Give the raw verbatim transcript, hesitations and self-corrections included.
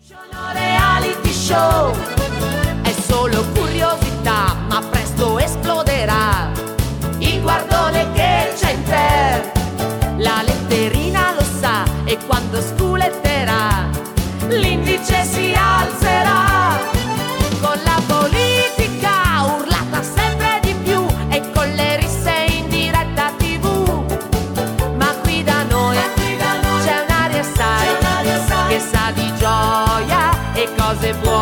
Sono reality show, è solo curiosità, ma presto esploderà. Il guardone che c'è in te, la letterina lo sa, e quando sculetterà, l'indice si alzerà. Con la politica urlata sempre di più e con le risse in diretta tivù. Ma qui da noi, c'è un'aria, sai, che sa di gioia e cose buone.